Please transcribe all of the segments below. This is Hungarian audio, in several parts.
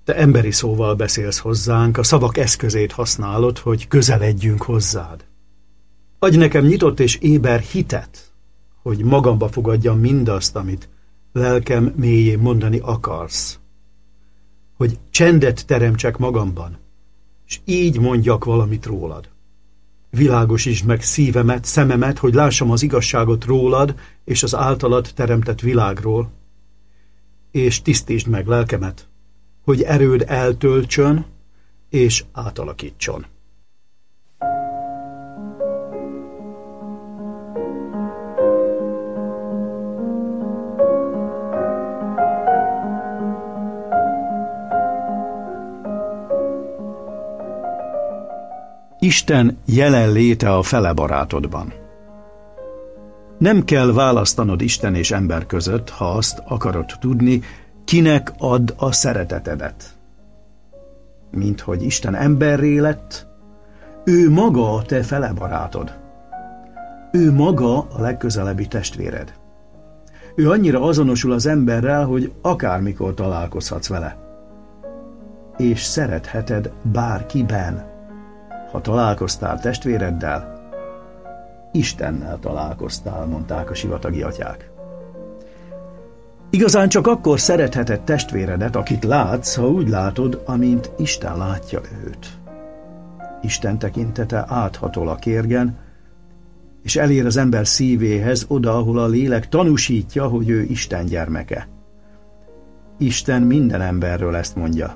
Te emberi szóval beszélsz hozzánk, a szavak eszközét használod, hogy közeledjünk hozzád. Adj nekem nyitott és éber hitet, hogy magamba fogadjam mindazt, amit lelkem mélyén mondani akarsz. Hogy csendet teremtsek magamban, és így mondjak valamit rólad. Világosítsd meg szívemet, szememet, hogy lássam az igazságot rólad és az általad teremtett világról, és tisztítsd meg lelkemet, hogy erőd eltöltsön és átalakítson. Isten jelenléte a fele barátodban. Nem kell választanod Isten és ember között, ha azt akarod tudni, kinek add a szeretetedet. Minthogy Isten emberré lett, ő maga a te fele barátod. Ő maga a legközelebbi testvéred. Ő annyira azonosul az emberrel, hogy akármikor találkozhatsz vele. És szeretheted bárkiben. Ha találkoztál testvéreddel, Istennel találkoztál, mondták a sivatagi atyák. Igazán csak akkor szeretheted testvéredet, akit látsz, ha úgy látod, amint Isten látja őt. Isten tekintete áthatol a kérgen, és elér az ember szívéhez, oda, ahol a lélek tanúsítja, hogy ő Isten gyermeke. Isten minden emberről ezt mondja.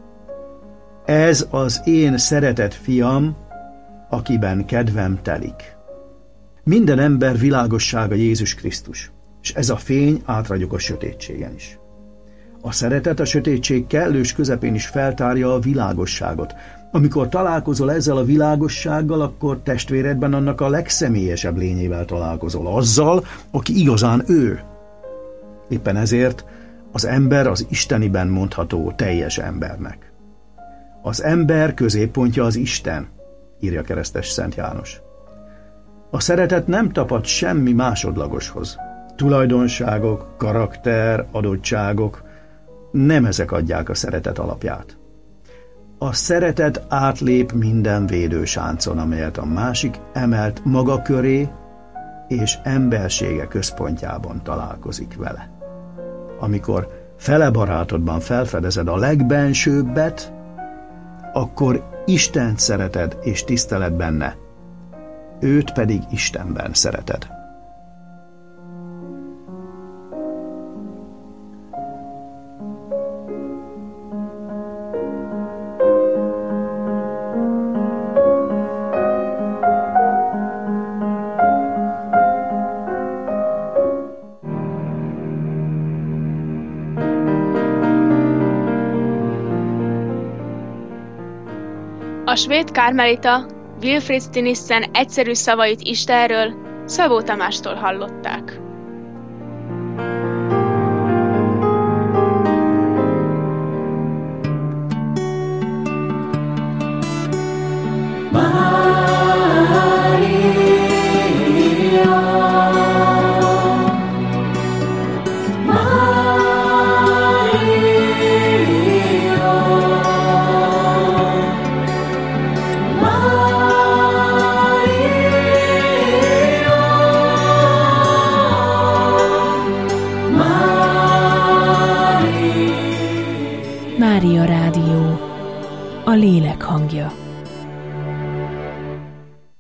Ez az én szeretett fiam, akiben kedvem telik. Minden ember világossága Jézus Krisztus, és ez a fény átragyog a sötétségen is. A szeretet a sötétség kellős közepén is feltárja a világosságot. Amikor találkozol ezzel a világossággal, akkor testvéredben annak a legszemélyesebb lényével találkozol, azzal, aki igazán ő. Éppen ezért az ember az isteniben mondható teljes embernek. Az ember középpontja az Isten, írja keresztes Szent János. A szeretet nem tapad semmi másodlagoshoz. Tulajdonságok, karakter, adottságok, nem ezek adják a szeretet alapját. A szeretet átlép minden védősáncon, amelyet a másik emelt maga köré, és embersége központjában találkozik vele. Amikor fele barátodban felfedezed a legbensőbbet, akkor Istent szereted és tiszteled benne, őt pedig Istenben szereted. A svéd kármelita Wilfrid Stinissen egyszerű szavait Istenről Szabó Tamástól hallották. Mária Rádió, a lélek hangja.